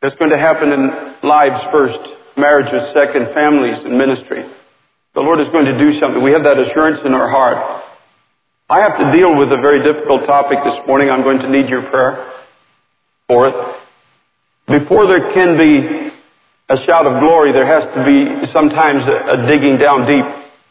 That's going to happen in lives first, marriages second, families and ministry. The Lord is going to do something. We have that assurance in our heart. I have to deal with a very difficult topic this morning. I'm going to need your prayer for it. Before there can be a shout of glory, there has to be sometimes a digging down deep.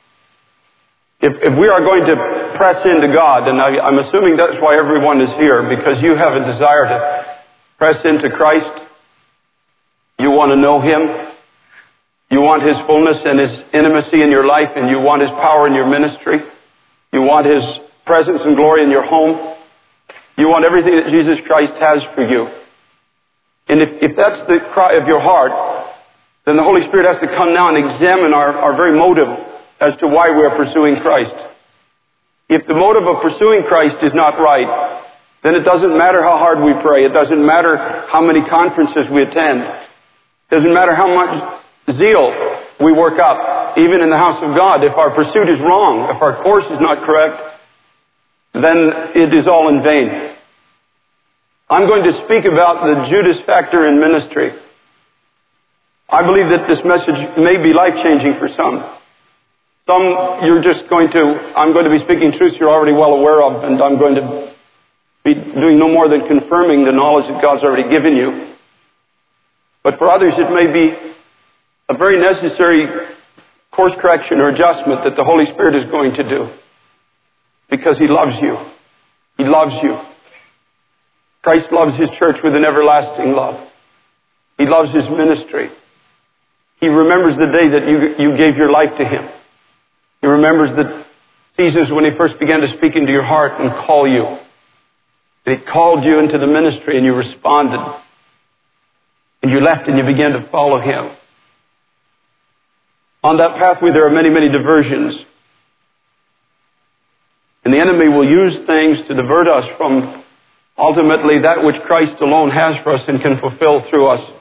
If we are going to press into God, and I'm assuming that's why everyone is here, because you have a desire to press into Christ. You want to know Him. You want His fullness and His intimacy in your life, and you want His power in your ministry. You want His presence and glory in your home. You want everything that Jesus Christ has for you. And if that's the cry of your heart, then the Holy Spirit has to come now and examine our very motive as to why we are pursuing Christ. If the motive of pursuing Christ is not right, then it doesn't matter how hard we pray. It doesn't matter how many conferences we attend. It doesn't matter how much zeal we work up, even in the house of God. If our pursuit is wrong, if our course is not correct, then it is all in vain. I'm going to speak about the Judas factor in ministry. I believe that this message may be life-changing for some. Some I'm going to be speaking truths you're already well aware of, and I'm going to be doing no more than confirming the knowledge that God's already given you. But for others, it may be a very necessary course correction or adjustment that the Holy Spirit is going to do. Because He loves you. He loves you. Christ loves His church with an everlasting love. He loves His ministry. He remembers the day that you gave your life to Him. He remembers the seasons when He first began to speak into your heart and call you. And He called you into the ministry and you responded. And you left and you began to follow Him. On that pathway there are many, many diversions. And the enemy will use things to divert us from ultimately that which Christ alone has for us and can fulfill through us.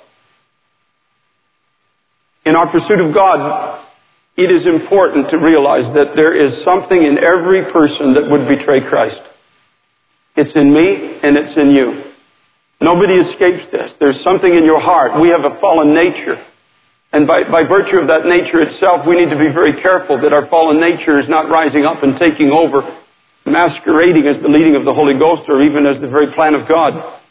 In our pursuit of God, it is important to realize that there is something in every person that would betray Christ. It's in me and it's in you. Nobody escapes this. There's something in your heart. We have a fallen nature. And by virtue of that nature itself, we need to be very careful that our fallen nature is not rising up and taking over, masquerading as the leading of the Holy Ghost or even as the very plan of God.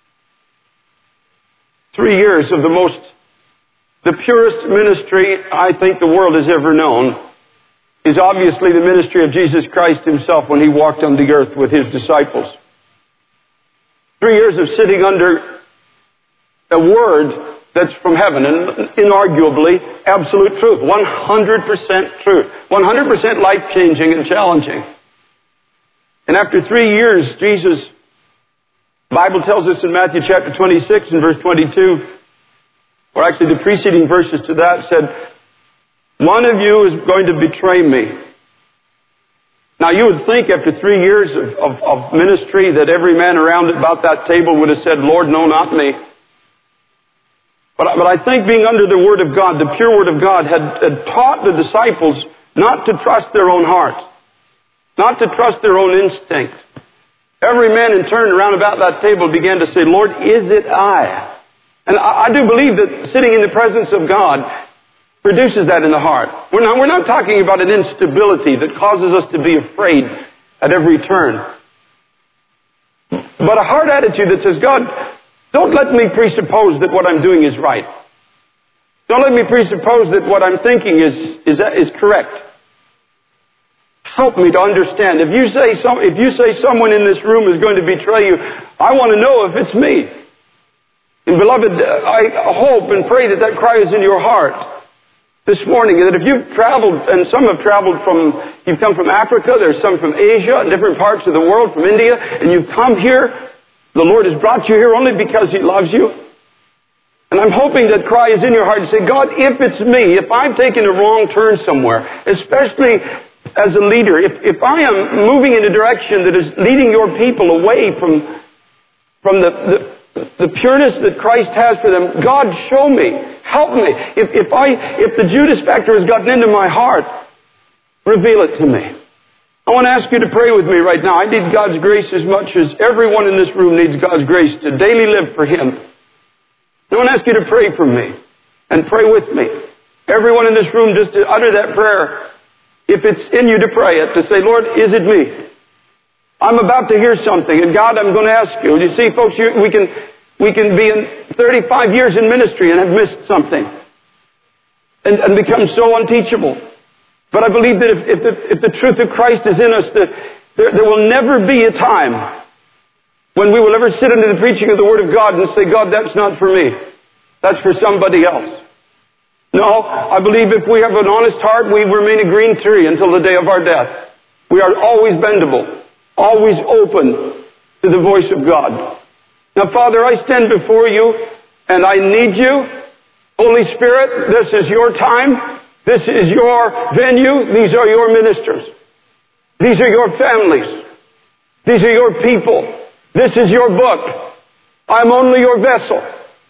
3 years of the purest ministry I think the world has ever known is obviously the ministry of Jesus Christ Himself when He walked on the earth with His disciples. 3 years of sitting under a word that's from heaven and inarguably absolute truth, 100% truth, 100% life-changing and challenging. And after 3 years, Jesus, the Bible tells us in Matthew chapter 26 and verse 22, or actually the preceding verses to that said, one of you is going to betray me. Now you would think after 3 years of ministry that every man around about that table would have said, Lord, no, not me. But I think being under the Word of God, the pure Word of God, had taught the disciples not to trust their own hearts, not to trust their own instinct. Every man in turn around about that table began to say, Lord, is it I? And I do believe that sitting in the presence of God produces that in the heart. We're not talking about an instability that causes us to be afraid at every turn. But a heart attitude that says, God, don't let me presuppose that what I'm doing is right. Don't let me presuppose that what I'm thinking is correct. Help me to understand. If you say someone in this room is going to betray you, I want to know if it's me. And beloved, I hope and pray that cry is in your heart this morning. That if you've traveled, and some have traveled you've come from Africa, there's some from Asia, and different parts of the world, from India, and you've come here, the Lord has brought you here only because He loves you. And I'm hoping that cry is in your heart and say, God, if it's me, if I've taken a wrong turn somewhere, especially as a leader, if I am moving in a direction that is leading your people away from the pureness that Christ has for them, God, show me, help me. If the Judas factor has gotten into my heart, reveal it to me. I want to ask you to pray with me right now. I need God's grace as much as everyone in this room needs God's grace to daily live for Him. I want to ask you to pray for me and pray with me. Everyone in this room, just to utter that prayer, if it's in you to pray it, to say, Lord, is it me? I'm about to hear something, and God, I'm going to ask you. You see, folks, we can be in 35 years in ministry and have missed something and become so unteachable. But I believe that if the truth of Christ is in us, that there will never be a time when we will ever sit under the preaching of the Word of God and say, God, that's not for me. That's for somebody else. No, I believe if we have an honest heart, we remain a green tree until the day of our death. We are always bendable, always open to the voice of God. Now, Father, I stand before you, and I need you. Holy Spirit, this is your time. This is your venue. These are your ministers. These are your families. These are your people. This is your book. I'm only your vessel.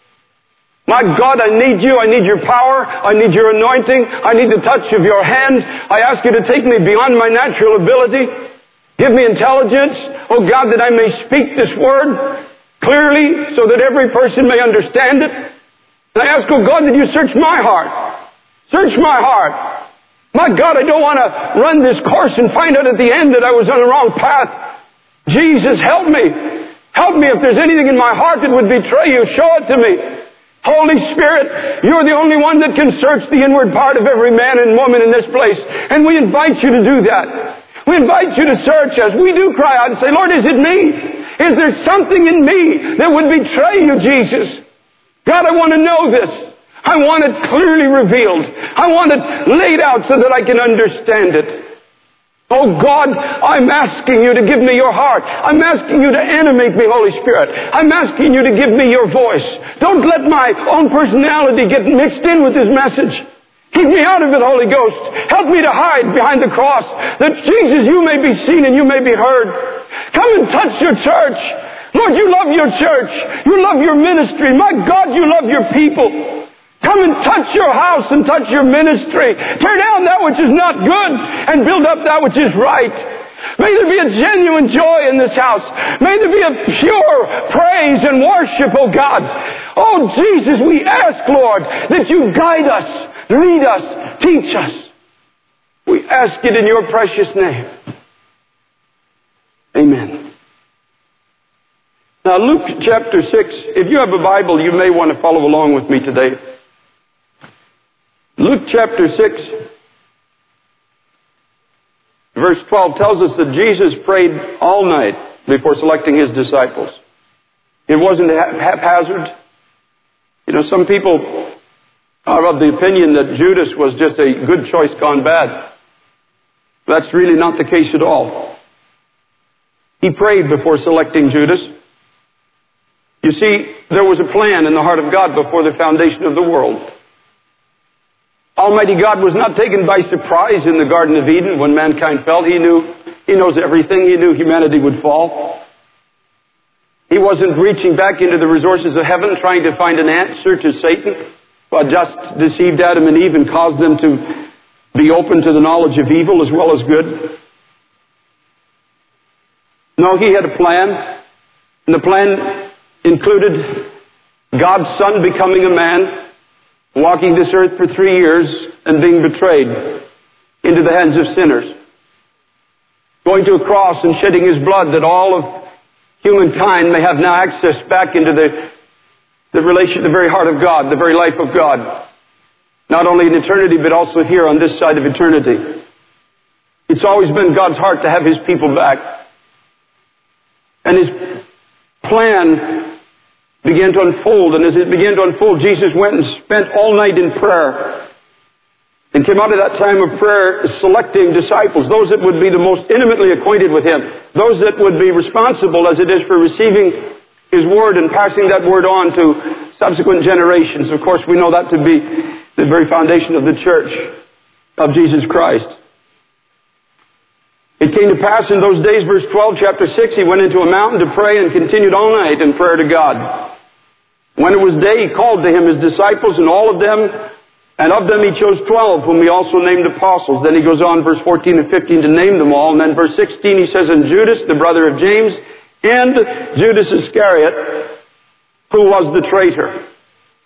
My God, I need you. I need your power. I need your anointing. I need the touch of your hand. I ask you to take me beyond my natural ability. Give me intelligence, oh God, that I may speak this word clearly so that every person may understand it. And I ask, oh God, that you search my heart. Search my heart. My God, I don't want to run this course and find out at the end that I was on the wrong path. Jesus, help me. Help me if there's anything in my heart that would betray you. Show it to me. Holy Spirit, you're the only one that can search the inward part of every man and woman in this place. And we invite you to do that. We invite you to search as we do cry out and say, Lord, is it me? Is there something in me that would betray you, Jesus? God, I want to know this. I want it clearly revealed. I want it laid out so that I can understand it. Oh God, I'm asking you to give me your heart. I'm asking you to animate me, Holy Spirit. I'm asking you to give me your voice. Don't let my own personality get mixed in with this message. Keep me out of it, Holy Ghost. Help me to hide behind the cross, that Jesus, you may be seen and you may be heard. Come and touch your church. Lord, you love your church. You love your ministry. My God, you love your people. Come and touch your house and touch your ministry. Tear down that which is not good and build up that which is right. May there be a genuine joy in this house. May there be a pure praise and worship, oh God. Oh Jesus, we ask, Lord, that you guide us, lead us, teach us. We ask it in your precious name. Amen. Now Luke chapter 6, if you have a Bible, you may want to follow along with me today. Luke chapter 6, verse 12 tells us that Jesus prayed all night before selecting his disciples. It wasn't haphazard. You know, some people are of the opinion that Judas was just a good choice gone bad. That's really not the case at all. He prayed before selecting Judas. You see, there was a plan in the heart of God before the foundation of the world. Almighty God was not taken by surprise in the Garden of Eden when mankind fell. He knows everything. He knew humanity would fall. He wasn't reaching back into the resources of heaven trying to find an answer to Satan, but just deceived Adam and Eve and caused them to be open to the knowledge of evil as well as good. No, he had a plan. And the plan included God's Son becoming a man, walking this earth for 3 years and being betrayed into the hands of sinners. Going to a cross and shedding his blood that all of humankind may have now access back into the very heart of God, the very life of God. Not only in eternity, but also here on this side of eternity. It's always been God's heart to have his people back. And his plan began to unfold, and as it began to unfold, Jesus went and spent all night in prayer. And came out of that time of prayer selecting disciples, those that would be the most intimately acquainted with him, those that would be responsible as it is for receiving his word and passing that word on to subsequent generations. Of course, we know that to be the very foundation of the church of Jesus Christ. It came to pass in those days, verse 12, chapter 6, he went into a mountain to pray and continued all night in prayer to God. When it was day, he called to him his disciples, and all of them, and of them he chose 12, whom he also named apostles. Then he goes on, verse 14 and 15, to name them all. And then verse 16, he says, and Judas, the brother of James, and Judas Iscariot, who was the traitor.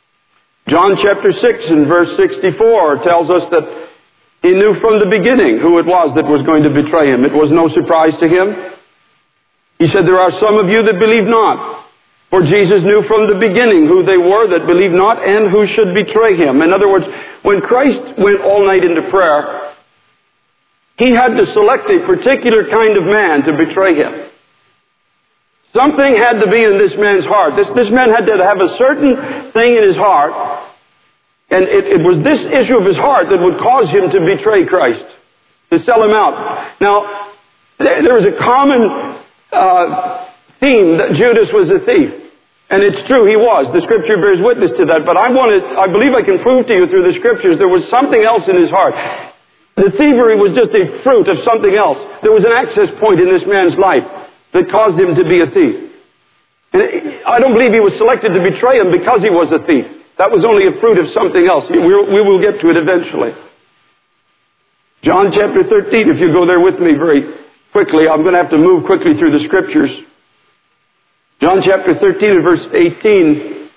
John chapter 6 and verse 64 tells us that he knew from the beginning who it was that was going to betray him. It was no surprise to him. He said, there are some of you that believe not. For Jesus knew from the beginning who they were that believed not and who should betray him. In other words, when Christ went all night into prayer, he had to select a particular kind of man to betray him. Something had to be in this man's heart. This man had to have a certain thing in his heart, and it was this issue of his heart that would cause him to betray Christ, to sell him out. Now, there was a common theme that Judas was a thief. And it's true, he was. The Scripture bears witness to that. But I believe I can prove to you through the Scriptures there was something else in his heart. The thievery was just a fruit of something else. There was an access point in this man's life that caused him to be a thief. And I don't believe he was selected to betray him because he was a thief. That was only a fruit of something else. We will get to it eventually. John chapter 13, if you go there with me very quickly. I'm going to have to move quickly through the Scriptures. John chapter 13 and verse 18.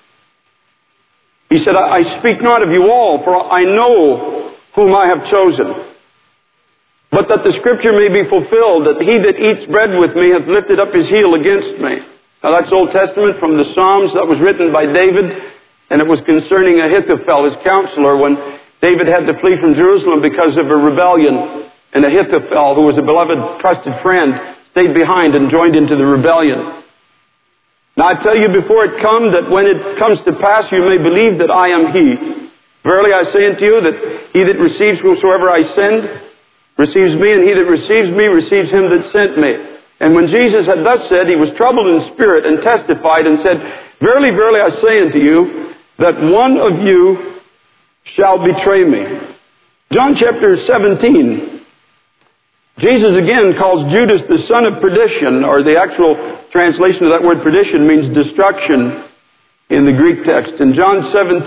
He said, I speak not of you all, for I know whom I have chosen. But that the Scripture may be fulfilled, that he that eats bread with me hath lifted up his heel against me. Now that's Old Testament from the Psalms. That was written by David, and it was concerning Ahithophel, his counselor, when David had to flee from Jerusalem because of a rebellion. And Ahithophel, who was a beloved, trusted friend, stayed behind and joined into the rebellion. Now I tell you before it come, that when it comes to pass, you may believe that I am he. Verily I say unto you, that he that receives whomsoever I send, receives me, and he that receives me, receives him that sent me. And when Jesus had thus said, he was troubled in spirit, and testified, and said, Verily, verily, I say unto you, that one of you shall betray me. John chapter 17. Jesus again calls Judas the son of perdition, or the actual translation of that word perdition means destruction in the Greek text. In John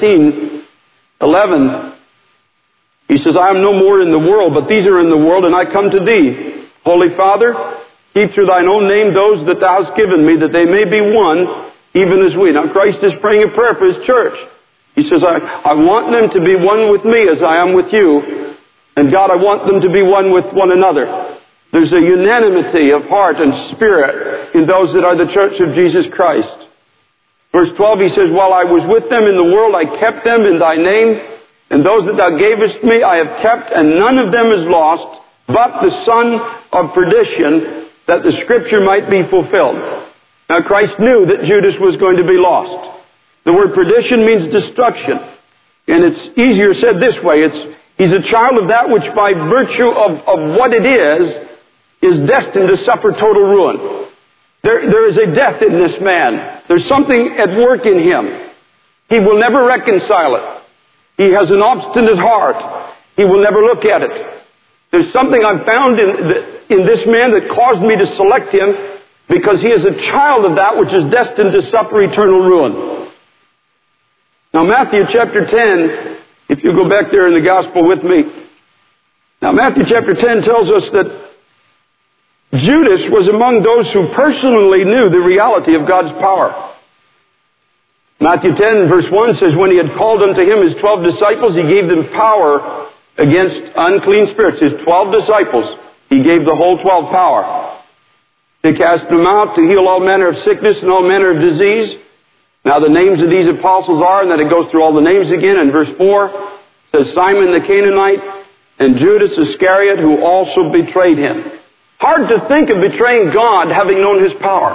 17:11, he says, I am no more in the world, but these are in the world, and I come to thee. Holy Father, keep through thine own name those that thou hast given me, that they may be one, even as we. Now Christ is praying a prayer for his church. He says, I want them to be one with me as I am with you. And God, I want them to be one with one another. There's a unanimity of heart and spirit in those that are the church of Jesus Christ. Verse 12, he says, While I was with them in the world, I kept them in thy name. And those that thou gavest me, I have kept, and none of them is lost, but the son of perdition, that the Scripture might be fulfilled. Now Christ knew that Judas was going to be lost. The word perdition means destruction. And it's easier said this way. He's a child of that which by virtue of what it is destined to suffer total ruin. There is a death in this man. There's something at work in him. He will never reconcile it. He has an obstinate heart. He will never look at it. There's something I've found in this man that caused me to select him, because he is a child of that which is destined to suffer eternal ruin. Now Matthew chapter 10, if you go back there in the Gospel with me. Now Matthew chapter 10 tells us that Judas was among those who personally knew the reality of God's power. Matthew 10 verse 1 says, When he had called unto him his 12 disciples, he gave them power against unclean spirits. His 12 disciples, he gave the whole 12 power. To cast them out, to heal all manner of sickness and all manner of disease. Now the names of these apostles are, and then it goes through all the names again. In verse 4, it says Simon the Canaanite and Judas Iscariot, who also betrayed him. Hard to think of betraying God having known his power.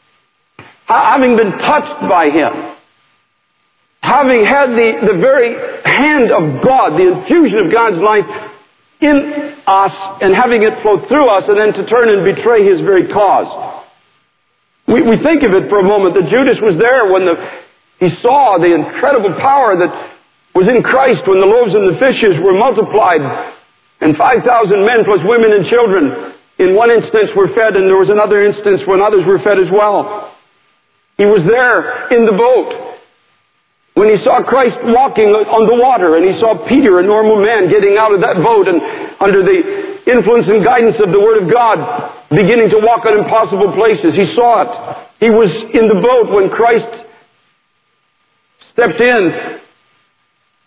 Having been touched by him. Having had the very hand of God, the infusion of God's life in us, and having it flow through us, and then to turn and betray his very cause. We think of it for a moment that Judas was there when he saw the incredible power that was in Christ when the loaves and the fishes were multiplied, and 5,000 men plus women and children in one instance were fed, and there was another instance when others were fed as well. He was there in the boat when he saw Christ walking on the water, and he saw Peter, a normal man, getting out of that boat and under the influence and guidance of the Word of God, beginning to walk on impossible places. He saw it. He was in the boat when Christ stepped in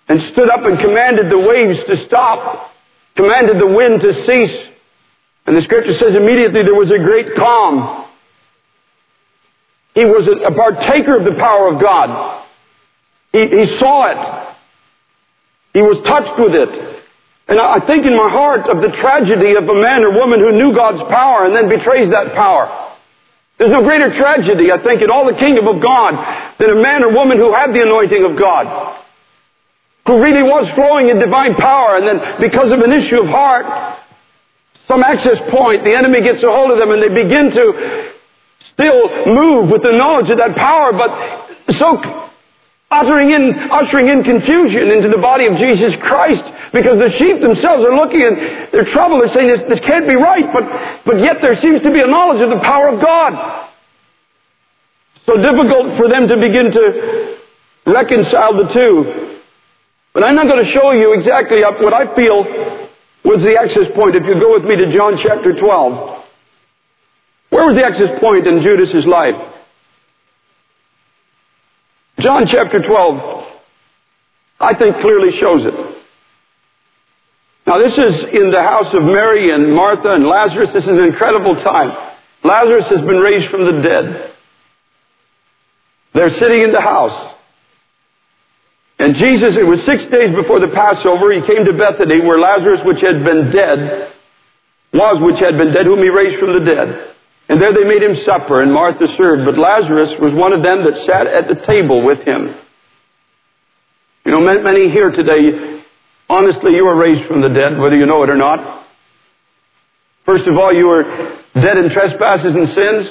and stood up and commanded the waves to stop, commanded the wind to cease. And the Scripture says immediately there was a great calm. He was a partaker of the power of God. He saw it. He was touched with it. And I think in my heart of the tragedy of a man or woman who knew God's power and then betrays that power. There's no greater tragedy, I think, in all the kingdom of God than a man or woman who had the anointing of God, who really was flowing in divine power, and then because of an issue of heart, some access point, the enemy gets a hold of them and they begin to still move with the knowledge of that power, but so ushering in confusion into the body of Jesus Christ, because the sheep themselves are looking and they're troubled. They're saying this can't be right, but yet there seems to be a knowledge of the power of God. So difficult for them to begin to reconcile the two. But I'm not going to show you exactly what I feel was the access point. If you go with me to John chapter 12. Where was the access point in Judas' life? John chapter 12, I think, clearly shows it. Now, this is in the house of Mary and Martha and Lazarus. This is an incredible time. Lazarus has been raised from the dead. They're sitting in the house. And Jesus, it was 6 days before the Passover, He came to Bethany, where Lazarus, which had been dead, whom He raised from the dead. And there they made Him supper, and Martha served. But Lazarus was one of them that sat at the table with Him. You know, many here today, honestly, you were raised from the dead, whether you know it or not. First of all, you were dead in trespasses and sins.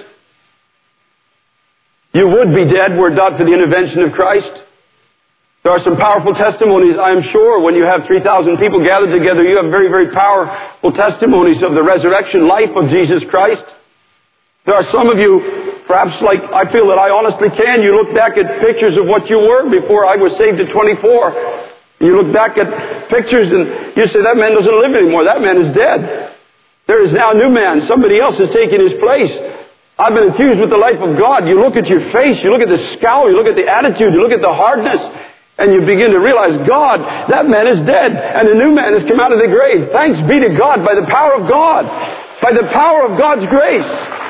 You would be dead were it not for the intervention of Christ. There are some powerful testimonies, I am sure, when you have 3,000 people gathered together. You have very, very powerful testimonies of the resurrection life of Jesus Christ. There are some of you, perhaps like I feel that I honestly can, you look back at pictures of what you were before I was saved at 24. You look back at pictures and you say, that man doesn't live anymore. That man is dead. There is now a new man. Somebody else has taken his place. I've been infused with the life of God. You look at your face, you look at the scowl, you look at the attitude, you look at the hardness, and you begin to realize, God, that man is dead, and a new man has come out of the grave. Thanks be to God by the power of God, by the power of God's grace.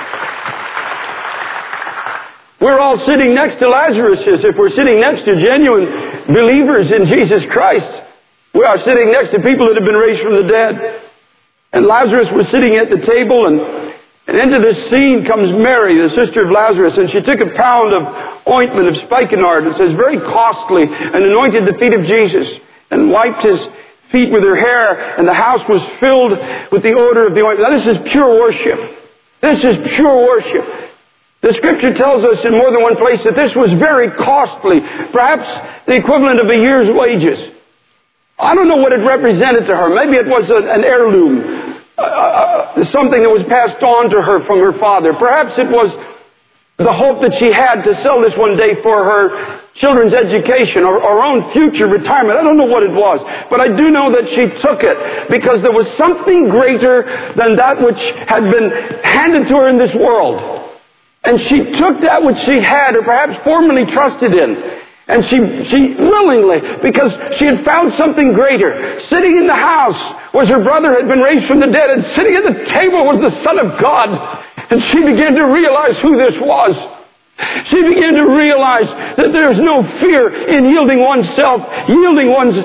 We're all sitting next to Lazarus. If we're sitting next to genuine believers in Jesus Christ, we are sitting next to people that have been raised from the dead. And Lazarus was sitting at the table, and into this scene comes Mary, the sister of Lazarus, and she took a pound of ointment of spikenard, it says very costly, and anointed the feet of Jesus, and wiped His feet with her hair, and the house was filled with the odor of the ointment. Now this is pure worship. This is pure worship. The Scripture tells us in more than one place that this was very costly, perhaps the equivalent of a year's wages. I don't know what it represented to her. Maybe it was an heirloom. Something that was passed on to her from her father. Perhaps it was the hope that she had to sell this one day for her children's education or her own future retirement. I don't know what it was. But I do know that she took it because there was something greater than that which had been handed to her in this world. And she took that which she had or perhaps formerly trusted in. And she willingly, because she had found something greater. Sitting in the house was her brother had been raised from the dead, and sitting at the table was the Son of God. And she began to realize who this was. She began to realize that there's no fear in yielding oneself, yielding one's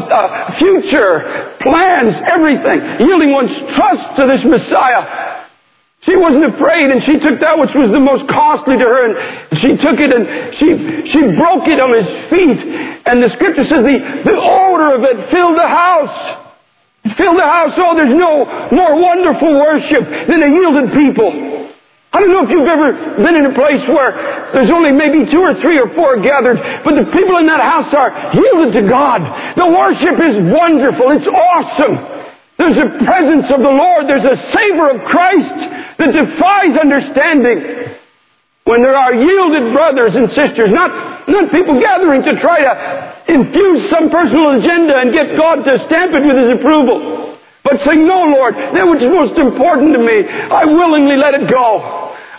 future, plans, everything, yielding one's trust to this Messiah. She wasn't afraid, and she took that which was the most costly to her, and she took it and she broke it on His feet. And the Scripture says the odor of it filled the house. It filled the house. Oh, there's no more wonderful worship than a yielded people. I don't know if you've ever been in a place where there's only maybe 2 or 3 or 4 gathered, but the people in that house are yielded to God. The worship is wonderful. It's awesome. There's a presence of the Lord. There's a savor of Christ that defies understanding. When there are yielded brothers and sisters, not people gathering to try to infuse some personal agenda and get God to stamp it with His approval. But saying, no, Lord, that which is most important to me, I willingly let it go.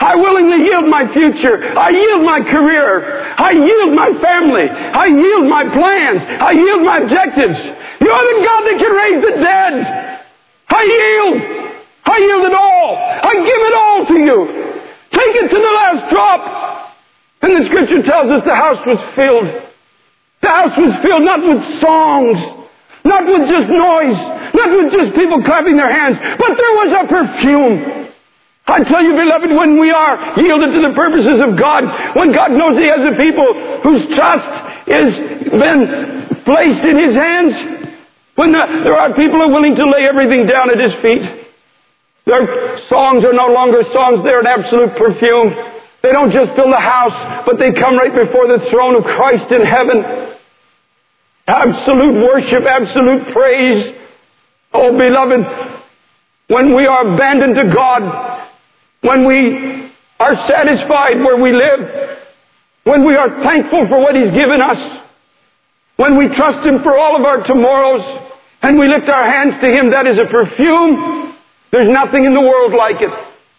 I willingly yield my future. I yield my career. I yield my family. I yield my plans. I yield my objectives. You are the God that can raise the dead. I yield. I yield it all. I give it all to you. Take it to the last drop. And the Scripture tells us the house was filled. The house was filled not with songs, not with just noise, not with just people clapping their hands, but there was a perfume. I tell you, beloved, when we are yielded to the purposes of God, when God knows He has a people whose trust is been placed in His hands, when there are people who are willing to lay everything down at His feet, their songs are no longer songs, they're an absolute perfume. They don't just fill the house, but they come right before the throne of Christ in heaven. Absolute worship, absolute praise. Oh, beloved, when we are abandoned to God, when we are satisfied where we live, when we are thankful for what He's given us, when we trust Him for all of our tomorrows, and we lift our hands to Him, that is a perfume. There's nothing in the world like it.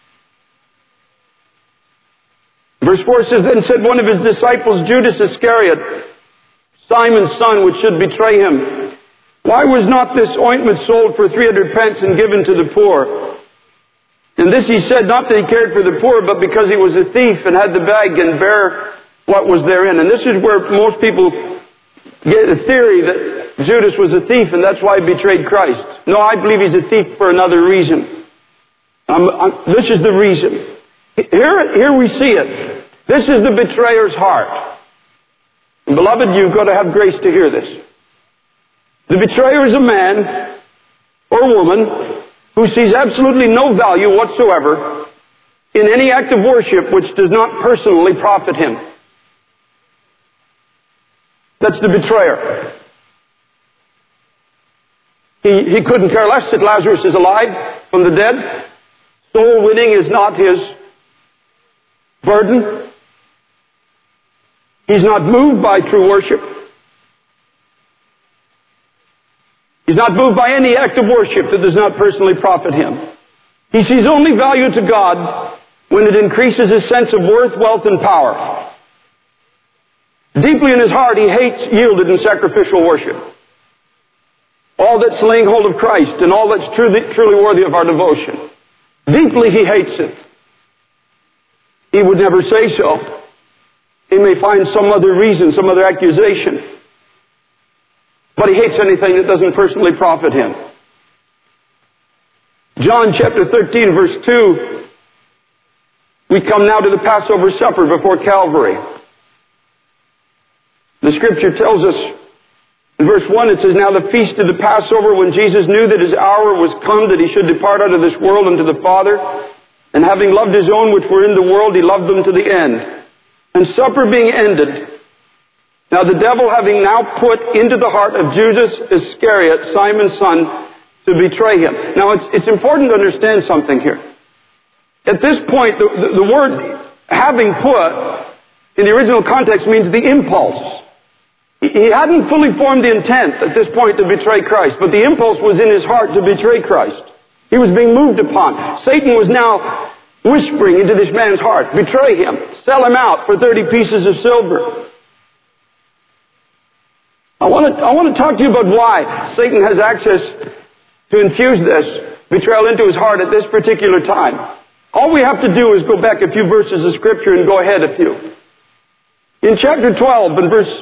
Verse 4 says, Then said one of His disciples, Judas Iscariot, Simon's son, which should betray Him, Why was not this ointment sold for 300 pence and given to the poor? And this he said, not that he cared for the poor, but because he was a thief and had the bag and bare what was therein. And this is where most people get the theory that Judas was a thief and that's why he betrayed Christ. No, I believe he's a thief for another reason. This is the reason. Here we see it. This is the betrayer's heart. And beloved, you've got to have grace to hear this. The betrayer is a man or woman who sees absolutely no value whatsoever in any act of worship which does not personally profit him. That's the betrayer. He couldn't care less that Lazarus is alive from the dead. Soul winning is not his burden. He's not moved by true worship. He's not moved by any act of worship that does not personally profit him. He sees only value to God when it increases his sense of worth, wealth, and power. Deeply in his heart, he hates yielded and sacrificial worship. All that's laying hold of Christ and all that's truly worthy of our devotion. Deeply he hates it. He would never say so. He may find some other reason, some other accusation. But he hates anything that doesn't personally profit him. John chapter 13 verse 2. We come now to the Passover supper before Calvary. The Scripture tells us in verse 1, it says, Now the feast of the Passover, when Jesus knew that his hour was come, that he should depart out of this world unto the Father, and having loved his own which were in the world, he loved them to the end. And supper being ended, now the devil having now put into the heart of Judas Iscariot, Simon's son, to betray him. Now it's important to understand something here. At this point, the word having put, in the original context, means the impulse. He hadn't fully formed the intent at this point to betray Christ, but the impulse was in his heart to betray Christ. He was being moved upon. Satan was now whispering into this man's heart, betray him, sell him out for 30 pieces of silver. I want to talk to you about why Satan has access to infuse this betrayal into his heart at this particular time. All we have to do is go back a few verses of Scripture and go ahead a few. In chapter 12 and verse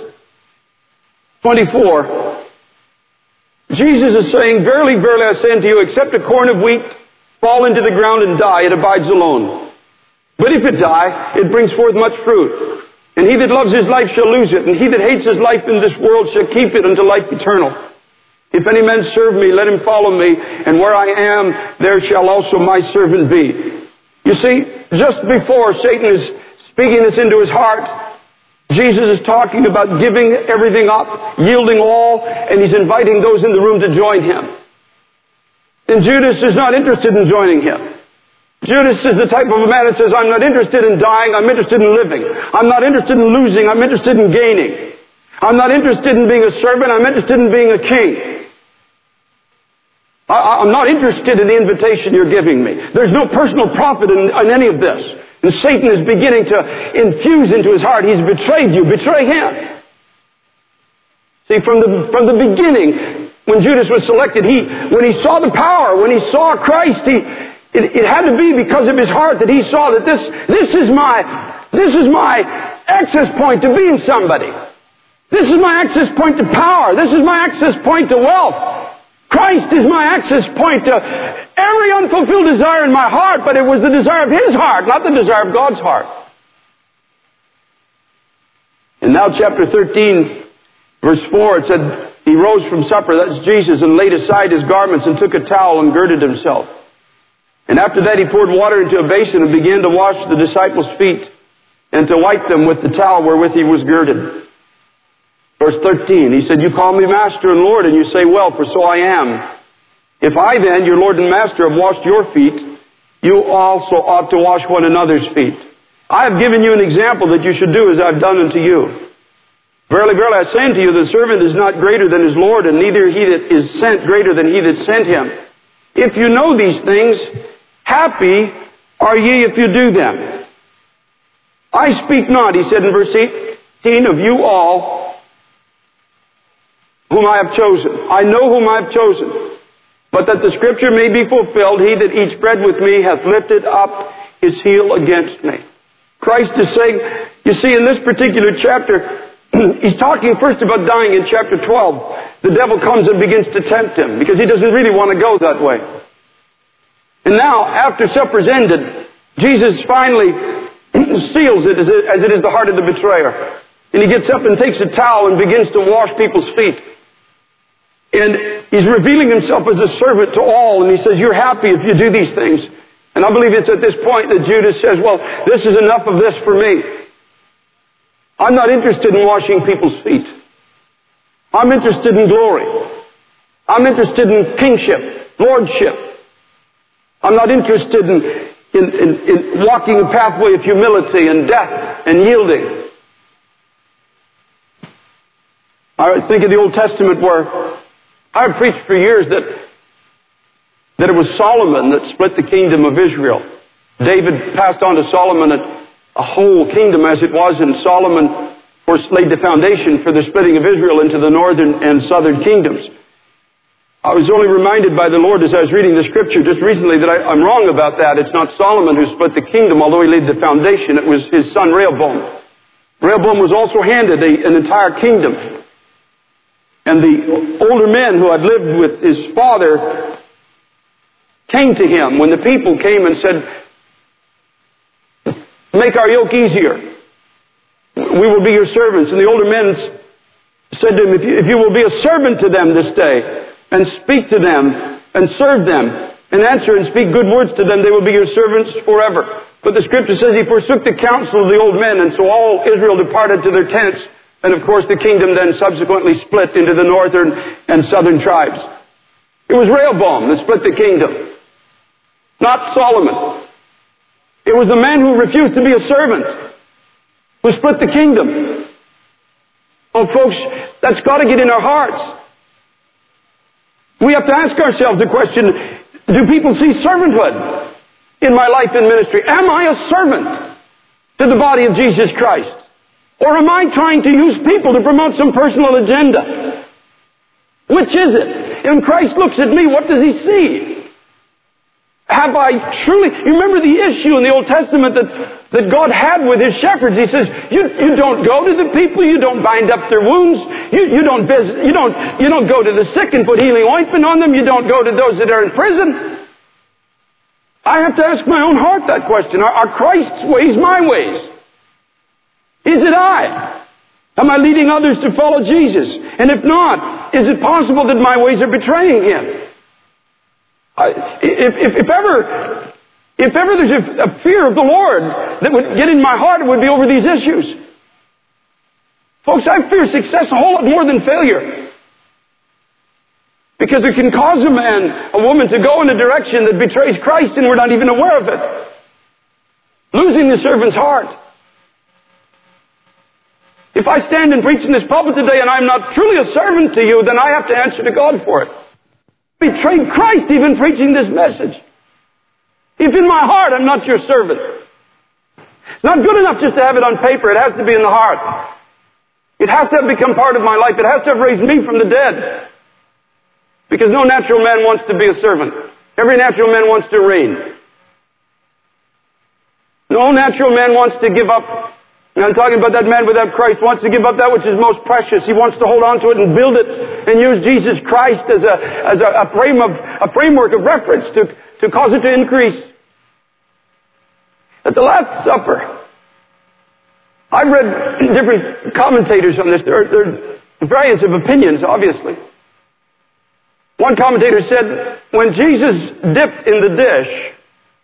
24, Jesus is saying, Verily, verily, I say unto you, except a corn of wheat fall into the ground and die, it abides alone. But if it die, it brings forth much fruit. And he that loves his life shall lose it, and he that hates his life in this world shall keep it unto life eternal. If any man serve me, let him follow me, and where I am, there shall also my servant be. You see, just before Satan is speaking this into his heart, Jesus is talking about giving everything up, yielding all, and he's inviting those in the room to join him. And Judas is not interested in joining him. Judas is the type of a man that says, I'm not interested in dying, I'm interested in living. I'm not interested in losing, I'm interested in gaining. I'm not interested in being a servant, I'm interested in being a king. I'm not interested in the invitation you're giving me. There's no personal profit in any of this. And Satan is beginning to infuse into his heart, he's betrayed you, betray him. See, from the beginning, when Judas was selected, when he saw the power, when he saw Christ, it had to be because of his heart that he saw that this is my access point to being somebody. This is my access point to power. This is my access point to wealth. Christ is my access point to every unfulfilled desire in my heart, but it was the desire of his heart, not the desire of God's heart. And now chapter 13, verse 4, it said, he rose from supper, that's Jesus, and laid aside his garments and took a towel and girded himself. And after that he poured water into a basin and began to wash the disciples' feet and to wipe them with the towel wherewith he was girded. Verse 13, he said, you call me Master and Lord, and you say, well, for so I am. If I then, your Lord and Master, have washed your feet, you also ought to wash one another's feet. I have given you an example that you should do as I've done unto you. Verily, verily, I say unto you, the servant is not greater than his Lord, and neither he that is sent greater than he that sent him. If you know these things, happy are ye if you do them. I speak not, he said in verse 18, of you all whom I have chosen. I know whom I have chosen. But that the scripture may be fulfilled, he that eats bread with me hath lifted up his heel against me. Christ is saying, you see, in this particular chapter, he's talking first about dying in chapter 12. The devil comes and begins to tempt him because he doesn't really want to go that way. And now, after supper's ended, Jesus finally seals it as it is the heart of the betrayer. And he gets up and takes a towel and begins to wash people's feet. And he's revealing himself as a servant to all. And he says, you're happy if you do these things. And I believe it's at this point that Judas says, well, this is enough of this for me. I'm not interested in washing people's feet. I'm interested in glory. I'm interested in kingship, lordship. I'm not interested in walking a pathway of humility and death and yielding. I think of the Old Testament where I've preached for years that it was Solomon that split the kingdom of Israel. David passed on to Solomon a whole kingdom as it was, and Solomon, of course, laid the foundation for the splitting of Israel into the northern and southern kingdoms. I was only reminded by the Lord as I was reading the scripture just recently that I'm wrong about that. It's not Solomon who split the kingdom, although he laid the foundation. It was his son Rehoboam. Rehoboam was also handed an entire kingdom. And the older men who had lived with his father came to him when the people came and said, make our yoke easier. We will be your servants. And the older men said to him, if you will be a servant to them this day, and speak to them, and serve them, and answer and speak good words to them, they will be your servants forever. But the scripture says he forsook the counsel of the old men, and so all Israel departed to their tents. And of course the kingdom then subsequently split into the northern and southern tribes. It was Rehoboam that split the kingdom, not Solomon. It was the man who refused to be a servant who split the kingdom. Oh, folks, that's got to get in our hearts. We have to ask ourselves the question, do people see servanthood in my life in ministry? Am I a servant to the body of Jesus Christ? Or am I trying to use people to promote some personal agenda? Which is it? When Christ looks at me, what does he see? Have I truly... You remember the issue in the Old Testament that God had with his shepherds. He says, you don't go to the people, you don't bind up their wounds, you don't go to the sick and put healing ointment on them, you don't go to those that are in prison. I have to ask my own heart that question. Are Christ's ways my ways? Is it I? Am I leading others to follow Jesus? And if not, is it possible that my ways are betraying him? If ever there's a fear of the Lord that would get in my heart, it would be over these issues. Folks, I fear success a whole lot more than failure. Because it can cause a woman to go in a direction that betrays Christ and we're not even aware of it. Losing the servant's heart. If I stand and preach in this pulpit today and I'm not truly a servant to you, then I have to answer to God for it. I betrayed Christ even preaching this message. If in my heart I'm not your servant. It's not good enough just to have it on paper. It has to be in the heart. It has to have become part of my life. It has to have raised me from the dead. Because no natural man wants to be a servant. Every natural man wants to reign. No natural man wants to give up. And I'm talking about that man without Christ, wants to give up that which is most precious. He wants to hold on to it and build it and use Jesus Christ as a framework of reference to cause it to increase. At the Last Supper, I've read different commentators on this. There are variants of opinions, obviously. One commentator said, when Jesus dipped in the dish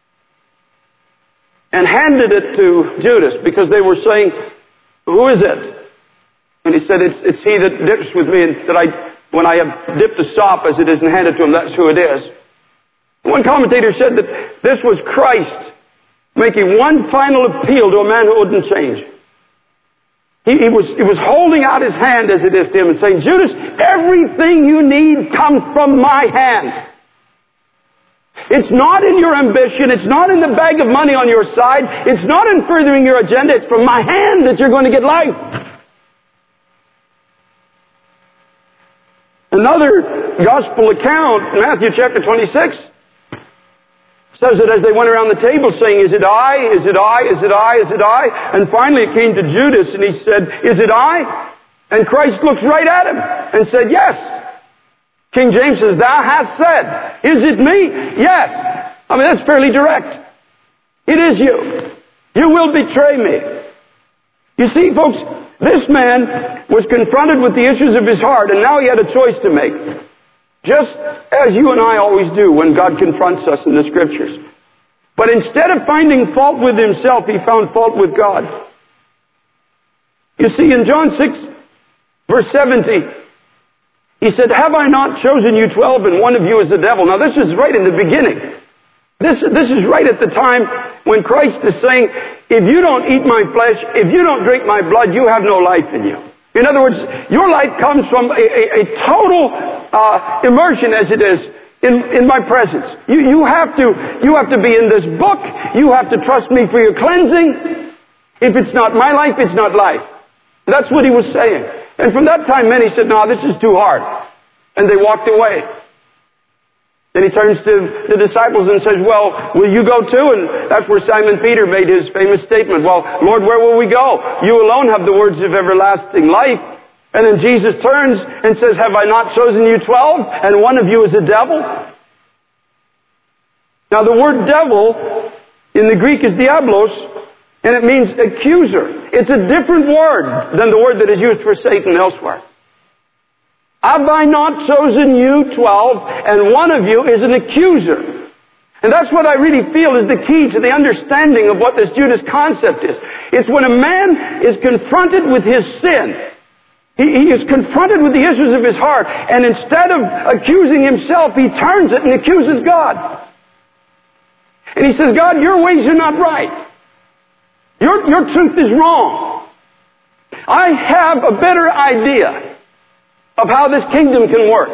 and handed it to Judas, because they were saying, who is it? And he said, it's he that dips with me, and that when I have dipped the sop as it is and handed to him, that's who it is. One commentator said that this was Christ making one final appeal to a man who wouldn't change. He was holding out his hand as it is to him and saying, Judas, everything you need comes from my hand. It's not in your ambition. It's not in the bag of money on your side. It's not in furthering your agenda. It's from my hand that you're going to get life. Another gospel account, Matthew chapter 26, says that as they went around the table saying, is it I? Is it I? Is it I? Is it I? And finally it came to Judas and he said, is it I? And Christ looks right at him and said, yes. King James says, thou hast said. Is it me? Yes. I mean, that's fairly direct. It is you. You will betray me. You see, folks, this man was confronted with the issues of his heart, and now he had a choice to make. Just as you and I always do when God confronts us in the Scriptures. But instead of finding fault with himself, he found fault with God. You see, in John 6, verse 70, he said, have I not chosen you 12 and one of you is the devil? Now this is right in the beginning. This is right at the time when Christ is saying, if you don't eat my flesh, if you don't drink my blood, you have no life in you. In other words, your life comes from a total immersion as it is in my presence. You have to be in this book. You have to trust me for your cleansing. If it's not my life, it's not life. That's what he was saying. And from that time, many said, no, this is too hard. And they walked away. Then he turns to the disciples and says, well, will you go too? And that's where Simon Peter made his famous statement. Well, Lord, where will we go? You alone have the words of everlasting life. And then Jesus turns and says, have I not chosen you 12? And one of you is a devil? Now the word devil in the Greek is diablos, and it means accuser. It's a different word than the word that is used for Satan elsewhere. Have I not chosen you 12, and one of you is an accuser? And that's what I really feel is the key to the understanding of what this Judas concept is. It's when a man is confronted with his sin. He is confronted with the issues of his heart, and instead of accusing himself, he turns it and accuses God. And he says, God, your ways are not right. Your truth is wrong. I have a better idea of how this kingdom can work.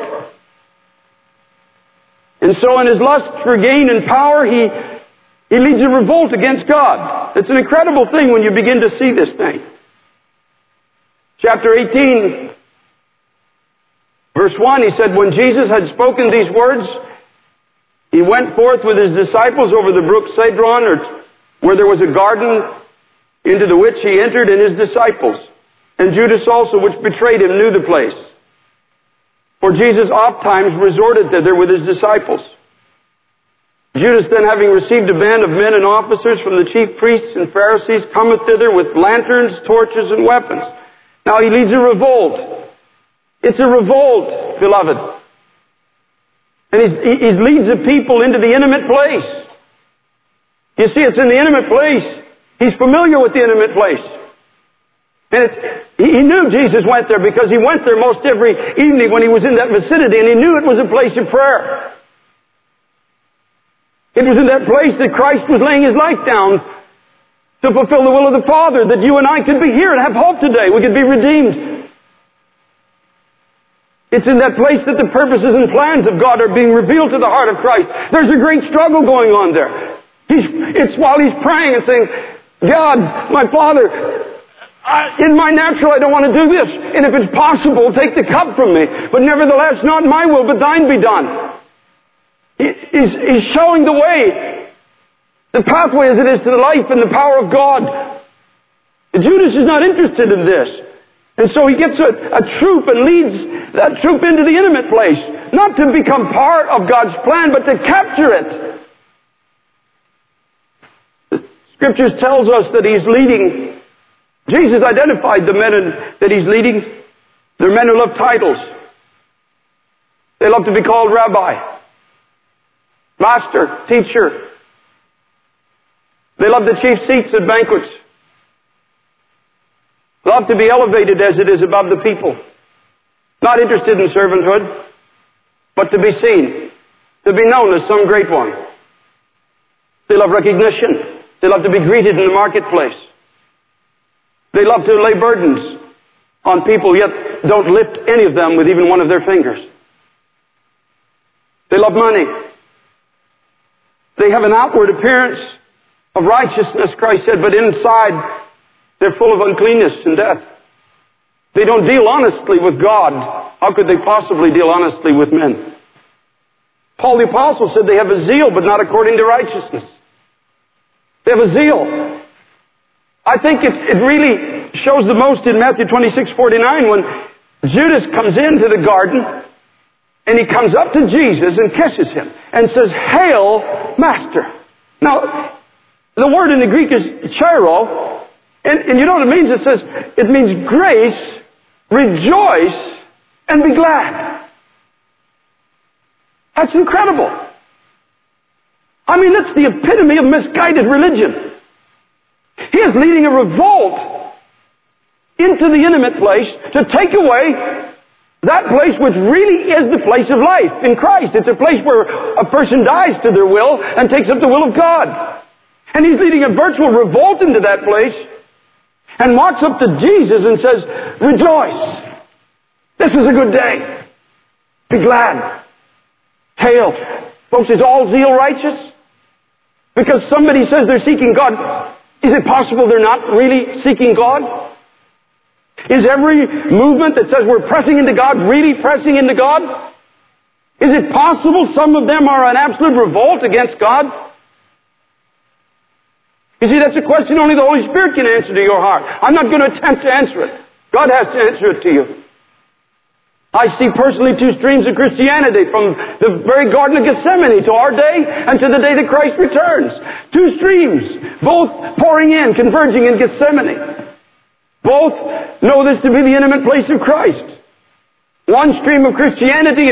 And so in his lust for gain and power, he leads a revolt against God. It's an incredible thing when you begin to see this thing. Chapter 18, verse 1, he said, when Jesus had spoken these words, he went forth with his disciples over the brook Cedron, or where there was a garden, into the which he entered and his disciples. And Judas also, which betrayed him, knew the place. For Jesus oft times resorted thither with his disciples. Judas then, having received a band of men and officers from the chief priests and Pharisees, cometh thither with lanterns, torches, and weapons. Now he leads a revolt. It's a revolt, beloved. And he leads the people into the intimate place. You see, it's in the intimate place. He's familiar with the intimate place. And he knew Jesus went there because he went there most every evening when he was in that vicinity, and he knew it was a place of prayer. It was in that place that Christ was laying his life down to fulfill the will of the Father, that you and I could be here and have hope today. We could be redeemed. It's in that place that the purposes and plans of God are being revealed to the heart of Christ. There's a great struggle going on there. It's while he's praying and saying, God, my Father, in my natural I don't want to do this. And if it's possible, take the cup from me. But nevertheless, not my will, but thine be done. He's showing the way, the pathway as it is to the life and the power of God. Judas is not interested in this. And so he gets a troop and leads that troop into the intimate place. Not to become part of God's plan, but to capture it. The Scriptures tells us that he's leading. Jesus identified the men that he's leading. They're men who love titles. They love to be called rabbi, master, teacher. They love the chief seats at banquets. Love to be elevated as it is above the people. Not interested in servanthood, but to be seen, to be known as some great one. They love recognition. They love to be greeted in the marketplace. They love to lay burdens on people, yet don't lift any of them with even one of their fingers. They love money. They have an outward appearance of righteousness, Christ said, but inside they're full of uncleanness and death. They don't deal honestly with God. How could they possibly deal honestly with men? Paul the Apostle said they have a zeal, but not according to righteousness. They have a zeal. I think it really shows the most in Matthew 26:49 when Judas comes into the garden and he comes up to Jesus and kisses him and says, "Hail, Master." Now, the word in the Greek is chairo. And you know what it means? It means grace, rejoice, and be glad. That's incredible. I mean, that's the epitome of misguided religion. He is leading a revolt into the intimate place to take away that place which really is the place of life in Christ. It's a place where a person dies to their will and takes up the will of God. And he's leading a virtual revolt into that place. And walks up to Jesus and says, "Rejoice. This is a good day. Be glad. Hail." Folks, is all zeal righteous? Because somebody says they're seeking God, is it possible they're not really seeking God? Is every movement that says we're pressing into God really pressing into God? Is it possible some of them are an absolute revolt against God? You see, that's a question only the Holy Spirit can answer to your heart. I'm not going to attempt to answer it. God has to answer it to you. I see personally two streams of Christianity from the very Garden of Gethsemane to our day and to the day that Christ returns. Two streams, both pouring in, converging in Gethsemane. Both know this to be the intimate place of Christ. One stream of Christianity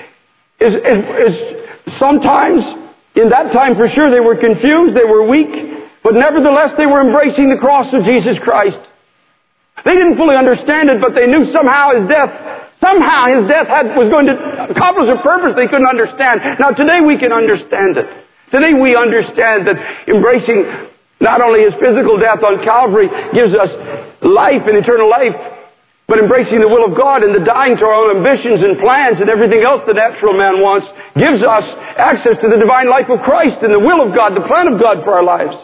is sometimes, in that time for sure, they were confused, they were weak. But nevertheless, they were embracing the cross of Jesus Christ. They didn't fully understand it, but they knew somehow his death was going to accomplish a purpose they couldn't understand. Now today we can understand it. Today we understand that embracing not only his physical death on Calvary gives us life and eternal life, but embracing the will of God and the dying to our own ambitions and plans and everything else the natural man wants gives us access to the divine life of Christ and the will of God, the plan of God for our lives.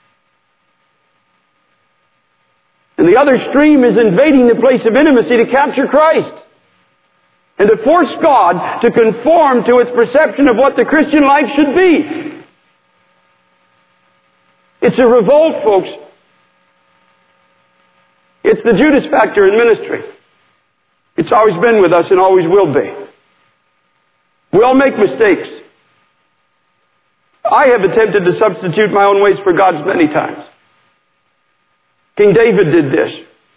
And the other stream is invading the place of intimacy to capture Christ and to force God to conform to its perception of what the Christian life should be. It's a revolt, folks. It's the Judas factor in ministry. It's always been with us and always will be. We all make mistakes. I have attempted to substitute my own ways for God's many times. King David did this.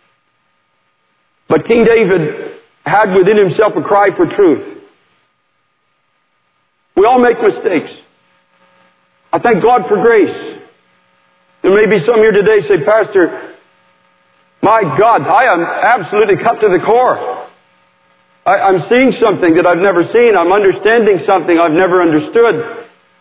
But King David had within himself a cry for truth. We all make mistakes. I thank God for grace. There may be some here today say, "Pastor, my God, I am absolutely cut to the core. I'm seeing something that I've never seen. I'm understanding something I've never understood."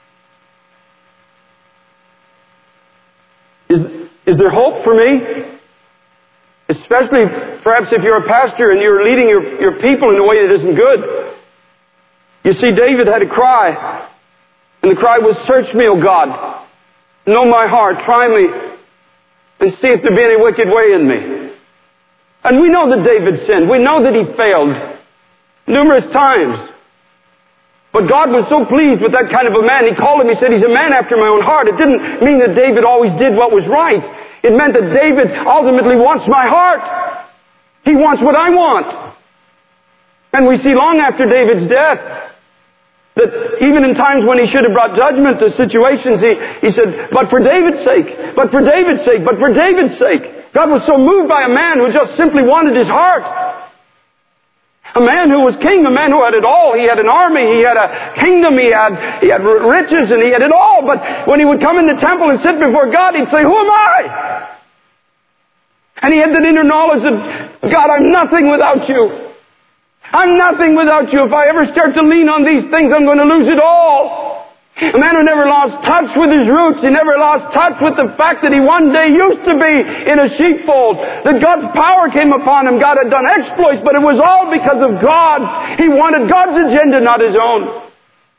Is there hope for me? Especially, perhaps if you're a pastor and you're leading your people in a way that isn't good. You see, David had a cry. And the cry was, "Search me, O God. Know my heart. Try me. and see if there be any wicked way in me. And we know that David sinned. We know that he failed numerous times. But God was so pleased with that kind of a man. He called him, he said, he's a man after my own heart. It didn't mean that David always did what was right. It meant that David ultimately wants my heart. He wants what I want. And we see long after David's death that even in times when he should have brought judgment to situations, he said, but for David's sake, but for David's sake, but for David's sake. God was so moved by a man who just simply wanted his heart. A man who was king, a man who had it all. He had an army, he had a kingdom, he had riches, and he had it all. But when he would come in the temple and sit before God, he'd say, who am I? And he had that inner knowledge that, God, I'm nothing without you. I'm nothing without you. If I ever start to lean on these things, I'm going to lose it all. A man who never lost touch with his roots. He never lost touch with the fact that he one day used to be in a sheepfold. That God's power came upon him. God had done exploits, but it was all because of God. He wanted God's agenda, not his own.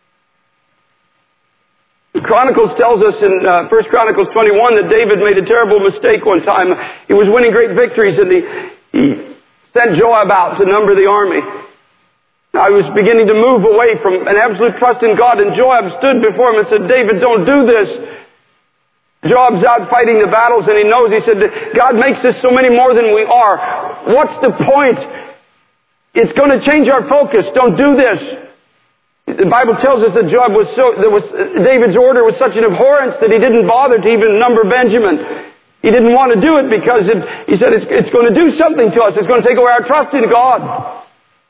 The Chronicles tells us in 1 Chronicles 21 that David made a terrible mistake one time. He was winning great victories and he sent Joab out to number the army. I was beginning to move away from an absolute trust in God, and Joab stood before him and said, David, don't do this. Joab's out fighting the battles, and he knows, he said, God makes us so many more than we are. What's the point? It's going to change our focus. Don't do this. The Bible tells us that David's order was such an abhorrence that he didn't bother to even number Benjamin. He didn't want to do it because he said, it's going to do something to us. It's going to take away our trust in God.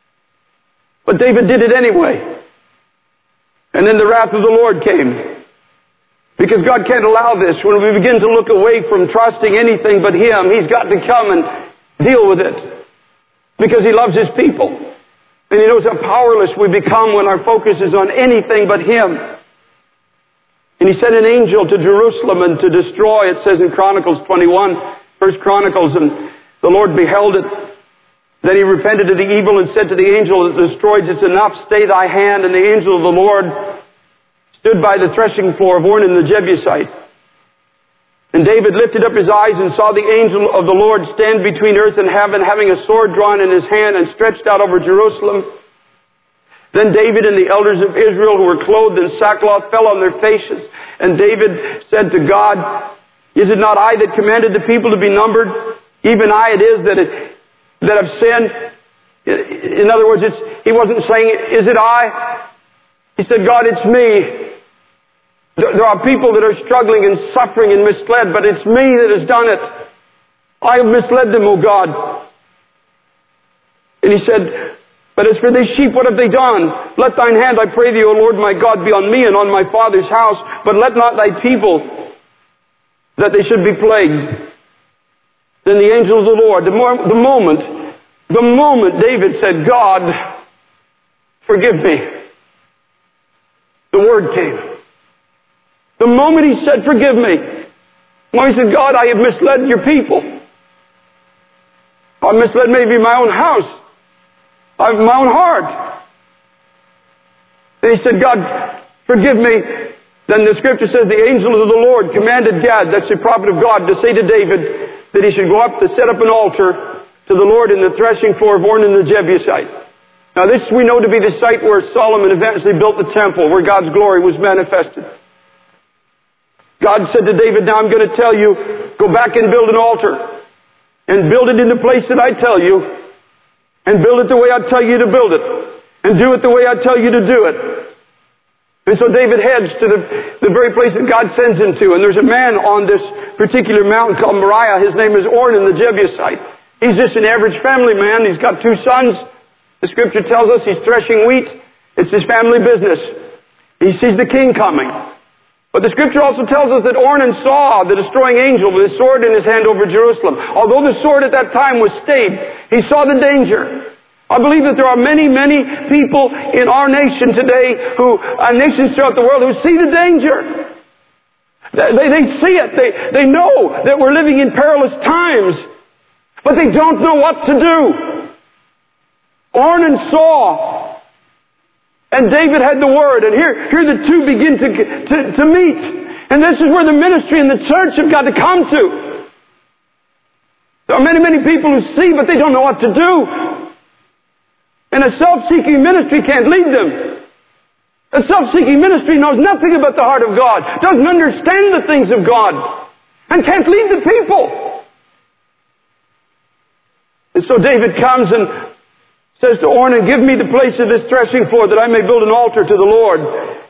But David did it anyway. And then the wrath of the Lord came. Because God can't allow this. When we begin to look away from trusting anything but Him, He's got to come and deal with it. Because He loves His people. And He knows how powerless we become when our focus is on anything but Him. And He sent an angel to Jerusalem and to destroy, it says in Chronicles 21, 1 Chronicles, and the Lord beheld it. Then he repented of the evil and said to the angel that destroyed, it's enough, stay thy hand. And the angel of the Lord stood by the threshing floor of Ornan the Jebusite. And David lifted up his eyes and saw the angel of the Lord stand between earth and heaven, having a sword drawn in his hand and stretched out over Jerusalem. Then David and the elders of Israel who were clothed in sackcloth fell on their faces. And David said to God, is it not I that commanded the people to be numbered? Even I it is that have sinned. In other words, he wasn't saying, is it I? He said, God, it's me. There are people that are struggling and suffering and misled, but it's me that has done it. I have misled them, O God. And he said, but as for these sheep, what have they done? Let thine hand, I pray thee, O Lord my God, be on me and on my father's house, but let not thy people, that they should be plagued. Then the angel of the Lord, the moment David said, God, forgive me, the word came. The moment he said, forgive me, when he said, God, I have misled your people. I've misled maybe my own house. I've my own heart. And he said, God, forgive me. Then the scripture says the angel of the Lord commanded Gad, that's the prophet of God, to say to David that he should go up to set up an altar to the Lord in the threshing floor of Ornan the Jebusite. Now this we know to be the site where Solomon eventually built the temple, where God's glory was manifested. God said to David, now I'm going to tell you, go back and build an altar. And build it in the place that I tell you. And build it the way I tell you to build it. And do it the way I tell you to do it. And so David heads to the very place that God sends him to. And there's a man on this particular mountain called Moriah. His name is Ornan the Jebusite. He's just an average family man. He's got 2 sons. The scripture tells us he's threshing wheat. It's his family business. He sees the king coming. But the scripture also tells us that Ornan saw the destroying angel with his sword in his hand over Jerusalem. Although the sword at that time was staved, he saw the danger. I believe that there are many, many people in our nation today nations throughout the world who see the danger. They see it. They know that we're living in perilous times, but they don't know what to do. Ornan saw, and David had the word, and here the two begin to meet. And this is where the ministry and the church have got to come to. There are many, many people who see, but they don't know what to do. And a self-seeking ministry can't lead them. A self-seeking ministry knows nothing about the heart of God, doesn't understand the things of God, and can't lead the people. And so David comes and says to Ornan, give me the place of this threshing floor that I may build an altar to the Lord.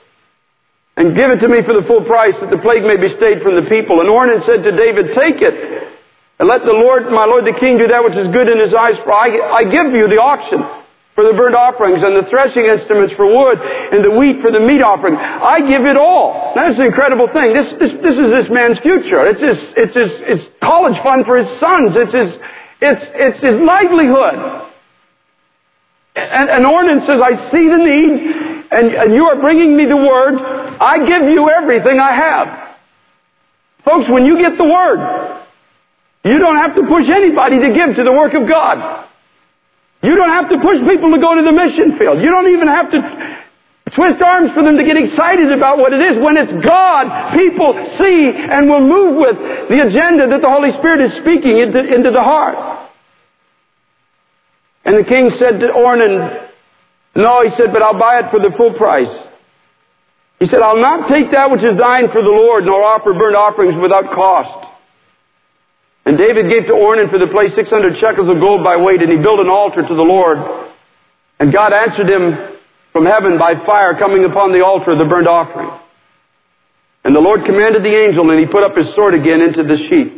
And give it to me for the full price that the plague may be stayed from the people. And Ornan said to David, take it. And let the Lord, my Lord the King, do that which is good in his eyes. For I give you the auction for the burnt offerings and the threshing instruments for wood and the wheat for the meat offering. I give it all. That's an incredible thing. This is this man's future. It's college fund for his sons. It's his livelihood. And Ornan says, I see the need, and you are bringing me the word. I give you everything I have. Folks, when you get the word, you don't have to push anybody to give to the work of God. You don't have to push people to go to the mission field. You don't even have to twist arms for them to get excited about what it is. When it's God, people see and will move with the agenda that the Holy Spirit is speaking into the heart. And the king said to Ornan, no, he said, but I'll buy it for the full price. He said, I'll not take that which is thine for the Lord, nor offer burnt offerings without cost. And David gave to Ornan for the place 600 shekels of gold by weight, and he built an altar to the Lord. And God answered him from heaven by fire coming upon the altar of the burnt offering. And the Lord commanded the angel, and he put up his sword again into the sheath.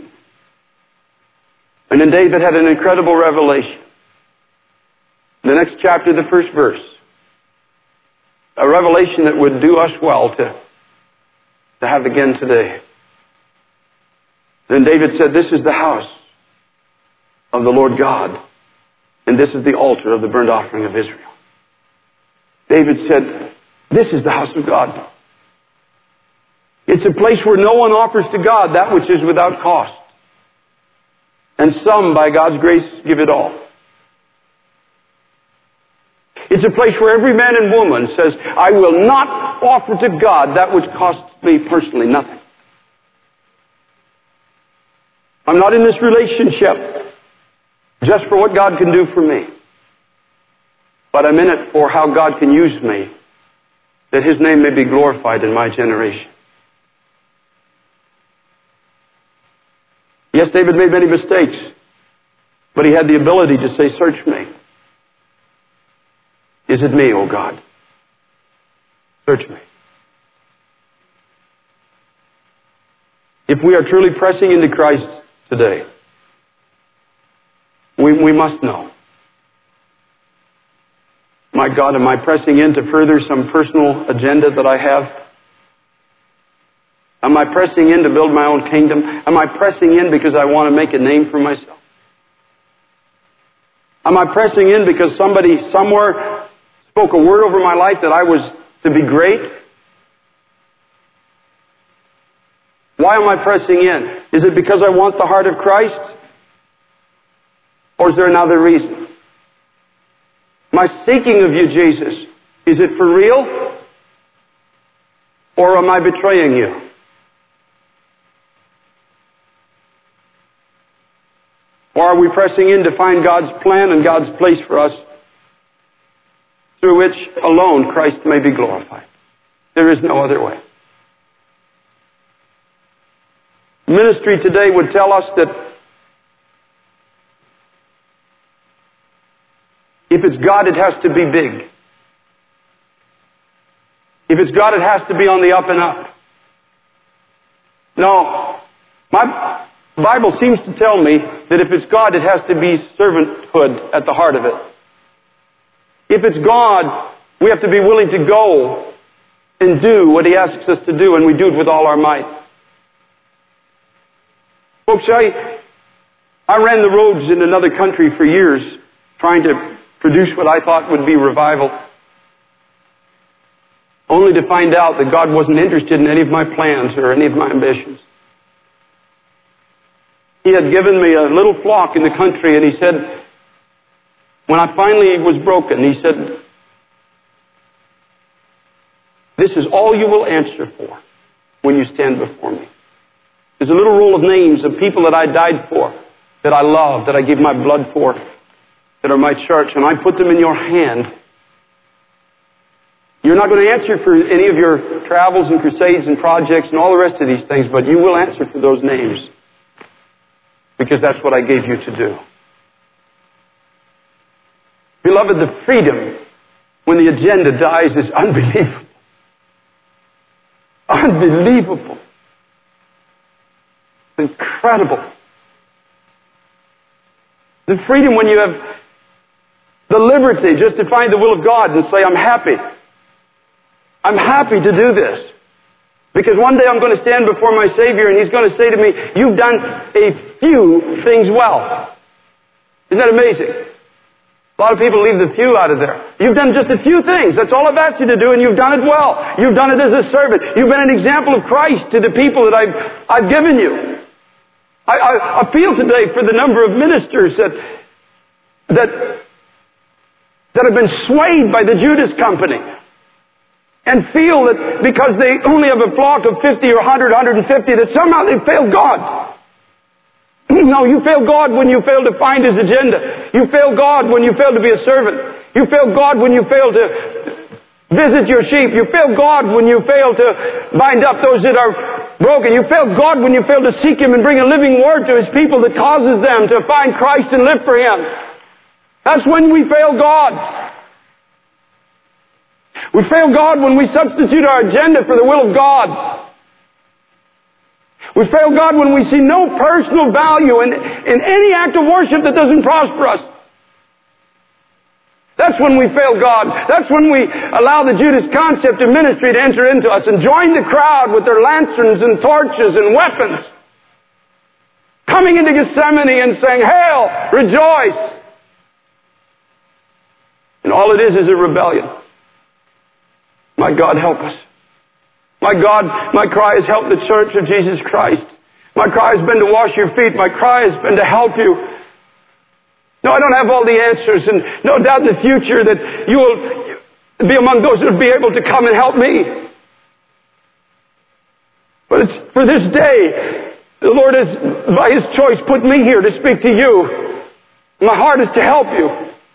And then David had an incredible revelation. The next chapter, the first verse. A revelation that would do us well to have again today. Then David said, this is the house of the Lord God, and this is the altar of the burnt offering of Israel. David said, this is the house of God. It's a place where no one offers to God that which is without cost. And some, by God's grace, give it all. It's a place where every man and woman says, I will not offer to God that which costs me personally nothing. I'm not in this relationship just for what God can do for me. But I'm in it for how God can use me, that His name may be glorified in my generation. Yes, David made many mistakes, but he had the ability to say, search me. Is it me, O God? Search me. If we are truly pressing into Christ today, we must know. My God, am I pressing in to further some personal agenda that I have? Am I pressing in to build my own kingdom? Am I pressing in because I want to make a name for myself? Am I pressing in because somebody somewhere spoke a word over my life that I was to be great? Why am I pressing in? Is it because I want the heart of Christ? Or is there another reason? My seeking of you, Jesus, is it for real? Or am I betraying you? Or are we pressing in to find God's plan and God's place for us, through which alone Christ may be glorified? There is no other way. Ministry today would tell us that if it's God, it has to be big. If it's God, it has to be on the up and up. No, my Bible seems to tell me that if it's God, it has to be servanthood at the heart of it. If it's God, we have to be willing to go and do what He asks us to do, and we do it with all our might. Folks, I ran the roads in another country for years, trying to produce what I thought would be revival, only to find out that God wasn't interested in any of my plans or any of my ambitions. He had given me a little flock in the country, and He said, when I finally was broken, He said, this is all you will answer for when you stand before me. There's a little roll of names of people that I died for, that I love, that I give my blood for, that are my church, and I put them in your hand. You're not going to answer for any of your travels and crusades and projects and all the rest of these things, but you will answer for those names. Because that's what I gave you to do. Beloved, the freedom when the agenda dies is unbelievable. Unbelievable. Incredible. The freedom when you have the liberty just to find the will of God and say, I'm happy. I'm happy to do this. Because one day I'm going to stand before my Savior and He's going to say to me, you've done a few things well. Isn't that amazing? A lot of people leave the few out of there. You've done just a few things. That's all I've asked you to do, and you've done it well. You've done it as a servant. You've been an example of Christ to the people that I've given you. I appeal today for the number of ministers that have been swayed by the Judas Company and feel that because they only have a flock of 50 or 100, 150, that somehow they failed God. No, you fail God when you fail to find His agenda. You fail God when you fail to be a servant. You fail God when you fail to visit your sheep. You fail God when you fail to bind up those that are broken. You fail God when you fail to seek Him and bring a living word to His people that causes them to find Christ and live for Him. That's when we fail God. We fail God when we substitute our agenda for the will of God. We fail God when we see no personal value in any act of worship that doesn't prosper us. That's when we fail God. That's when we allow the Judas concept of ministry to enter into us and join the crowd with their lanterns and torches and weapons, coming into Gethsemane and saying, "Hail, rejoice!" And all it is a rebellion. My God, help us. My God, my cry has helped the church of Jesus Christ. My cry has been to wash your feet. My cry has been to help you. No, I don't have all the answers, and no doubt in the future that you will be among those that will be able to come and help me. But it's for this day, the Lord has, by His choice, put me here to speak to you. My heart is to help you.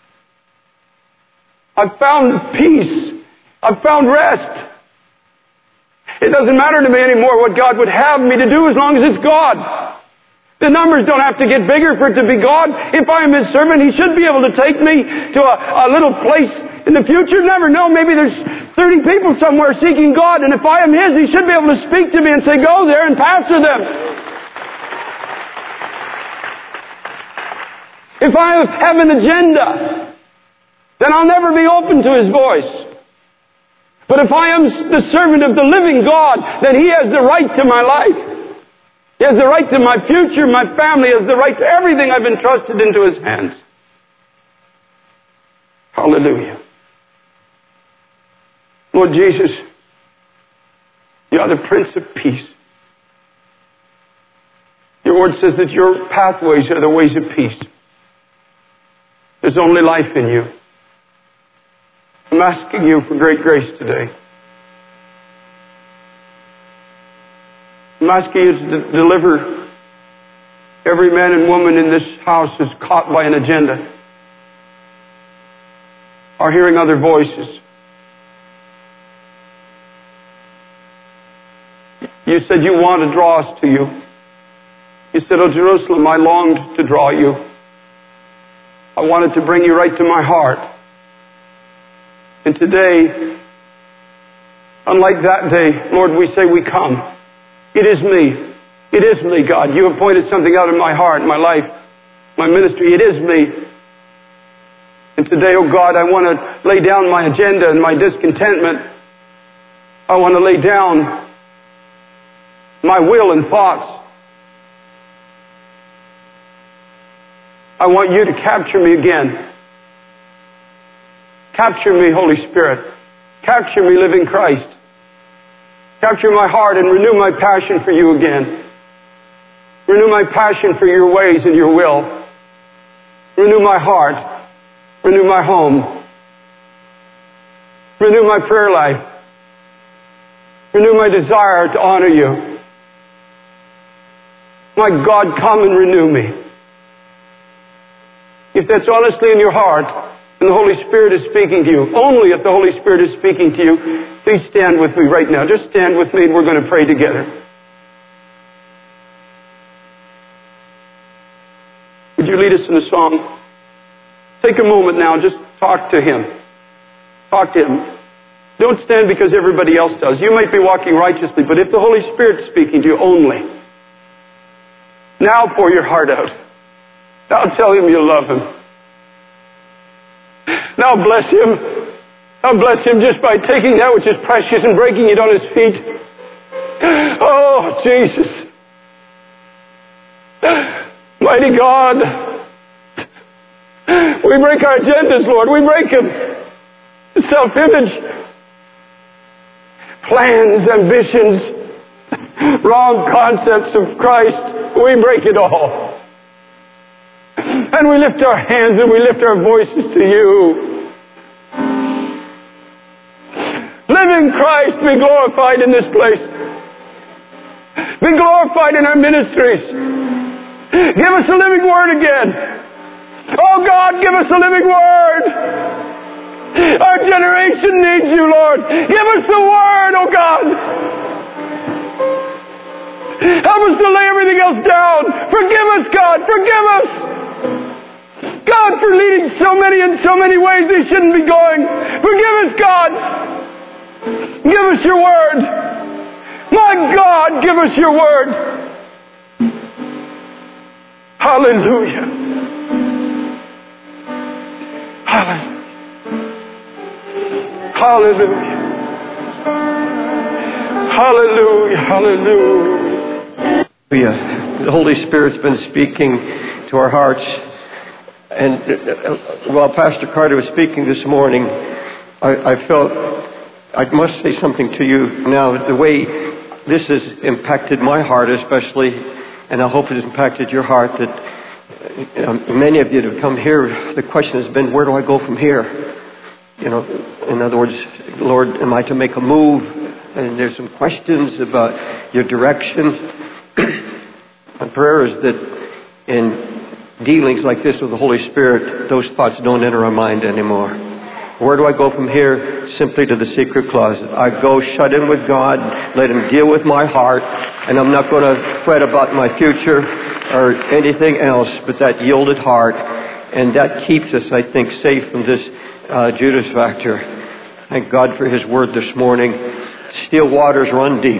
I've found peace. I've found rest. It doesn't matter to me anymore what God would have me to do as long as it's God. The numbers don't have to get bigger for it to be God. If I am His servant, He should be able to take me to a little place in the future. Never know. Maybe there's 30 people somewhere seeking God, and if I am His, He should be able to speak to me and say, "Go there and pastor them." If I have an agenda, then I'll never be open to His voice. But if I am the servant of the living God, then He has the right to my life. He has the right to my future, my family. He has the right to everything I've entrusted into His hands. Hallelujah. Lord Jesus, You are the Prince of Peace. Your Word says that Your pathways are the ways of peace. There's only life in You. I'm asking You for great grace today. I'm asking You to deliver every man and woman in this house who's caught by an agenda or hearing other voices. You said You want to draw us to You. You said, "Oh, Jerusalem, I longed to draw you. I wanted to bring you right to my heart." And today, unlike that day, Lord, we say we come. It is me. It is me, God. You have pointed something out in my heart, my life, my ministry. It is me. And today, oh God, I want to lay down my agenda and my discontentment. I want to lay down my will and thoughts. I want You to capture me again. Capture me, Holy Spirit. Capture me, living Christ. Capture my heart and renew my passion for You again. Renew my passion for Your ways and Your will. Renew my heart. Renew my home. Renew my prayer life. Renew my desire to honor You. My God, come and renew me. if that's honestly in your heart, and the Holy Spirit is speaking to you, only if the Holy Spirit is speaking to you, please stand with me right now. Just stand with me and we're going to pray together. Would you lead us in a song? Take a moment now, just talk to Him. Talk to Him. Don't stand because everybody else does. You might be walking righteously, but if the Holy Spirit's speaking to you only, now pour your heart out. Now tell Him you love Him. Now bless Him. Now bless Him just by taking that which is precious and breaking it on His feet. Oh, Jesus. Mighty God. We break our agendas, Lord. We break them. Self-image. Plans, ambitions, wrong concepts of Christ. We break it all. And we lift our hands and we lift our voices to you. Living Christ, be glorified in this place. Be glorified in our ministries. Give us a living word again. Oh God, give us a living word. Our generation needs you, Lord. Give us the word, oh God. Help us to lay everything else down. Forgive us, God. Forgive us. God, for leading so many in so many ways they shouldn't be going. Forgive us, God. Give us your word. My God, give us your word. Hallelujah. Hallelujah. Hallelujah. Hallelujah. Hallelujah. The Holy Spirit's been speaking to our hearts. And while Pastor Carter was speaking this morning, I felt I must say something to you now. The way this has impacted my heart especially, and I hope it has impacted your heart, that many of you that have come here, the question has been, where do I go from here? In other words, Lord, am I to make a move? And there's some questions about your direction. My prayer is that in dealings like this with the Holy Spirit, those thoughts don't enter our mind anymore. Where do I go from here? Simply to the secret closet. I go shut in with God, let Him deal with my heart, and I'm not going to fret about my future or anything else but that yielded heart. And that keeps us, I think, safe from this Judas factor. Thank God for His word this morning. Still waters run deep.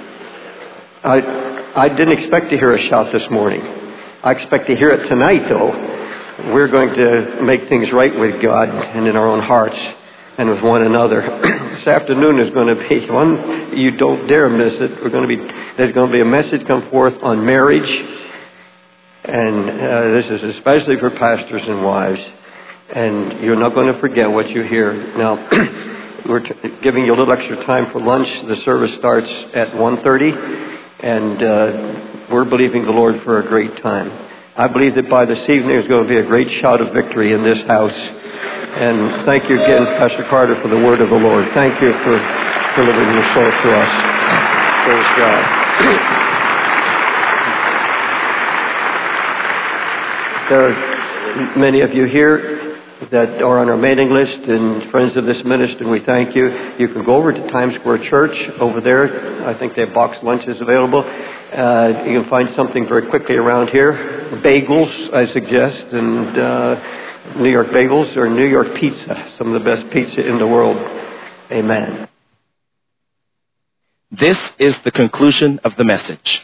I didn't expect to hear a shout this morning. I expect to hear it tonight, though. We're going to make things right with God and in our own hearts and with one another. This afternoon is going to be one you don't dare miss it. There's going to be a message come forth on marriage, and this is especially for pastors and wives. And you're not going to forget what you hear. Now, we're giving you a little extra time for lunch. The service starts at 1:30, and we're believing the Lord for a great time. I believe that by this evening there's going to be a great shout of victory in this house. And thank you again, Pastor Carter, for the word of the Lord. Thank you for delivering your soul to us. Praise God. There are many of you here that are on our mailing list and friends of this ministry, and we thank you. You can go over to Times Square Church over there. I think they have boxed lunches available. You can find something very quickly around here. Bagels, I suggest, and New York bagels or New York pizza, some of the best pizza in the world. Amen. This is the conclusion of the message.